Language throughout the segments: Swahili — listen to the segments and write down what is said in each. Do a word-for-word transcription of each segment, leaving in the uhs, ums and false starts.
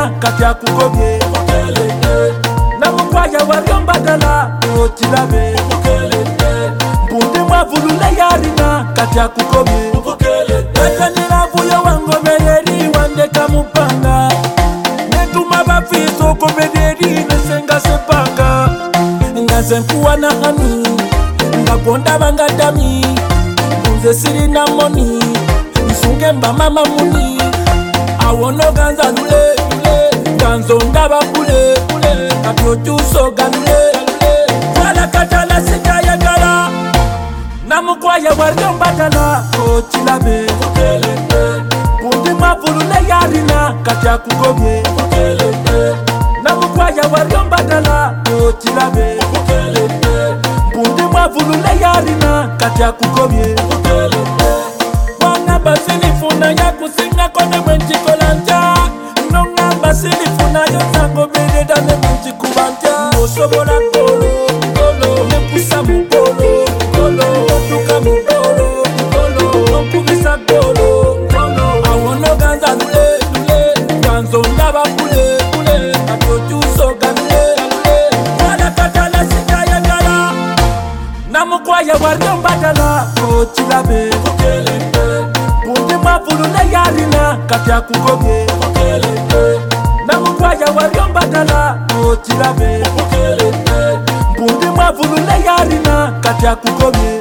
yarina kati akugobye namukwaya waryombadala okilabe mpunde mwavulula yarina kati akugobye etanira vuyo wangobeyeri wandeka mupanga netuma bafiso okobederi nesenga sepanga ngaze nkuwa na hani ngagonda bangadami nze siri na moni nsunge mba mama muni awono ganza lule lule ganzo ndaba kule kule katyo chuso ganule wala katala sika ya gala namukwaya waryo mbatala ochilabe bundi mavulule yarina katya kugobye namukwaya waryo mbatala ochilabe bundi mavulule yarina katya kugobye basilifuna ya kusinga kone mwenji kolanja nonga basilifuna yo zango bede dane mwenji kubanja osobola kolo kolo nekusa mukolo kolo otuka mukolo kolo okubisa kolo kolo awono ganza lule lule ganzo ndaba kule kule katyochuso ganule lule wala katala sika ya gala namukwaya waryo mbatala ochilabe mavulule yarina kati akugobye namukwaya waryo mbadala ochilabe mbundi mavulule yarina kati akugobye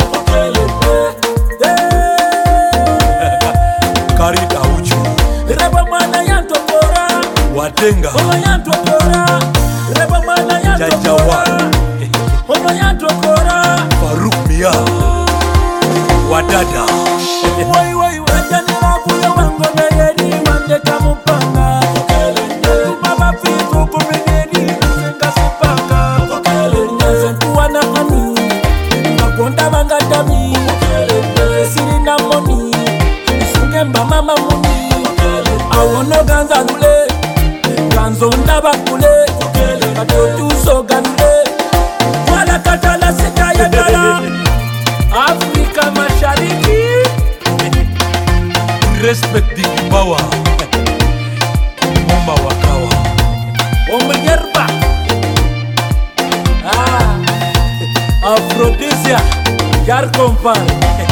Karida uchu reba mwana yantokora watenga ono yantokora reba mwana yantokora ono yantokora Faruk Mia wadada wai wai wajanira vuyo wangobeyeri wandeka mupanga tuma bafiso okobederi nesenga sepanga nze nkuwa na hani ngagonda bangadami siri na moni nsunge mba mama muni awono ganza lule ganzo ndaba kule katyochuso ganule wala katala sika ya gala Afrika Mashariki respect di kibawa Momba wakawa Omenyerba Ah Aphrodisia Jar Kompan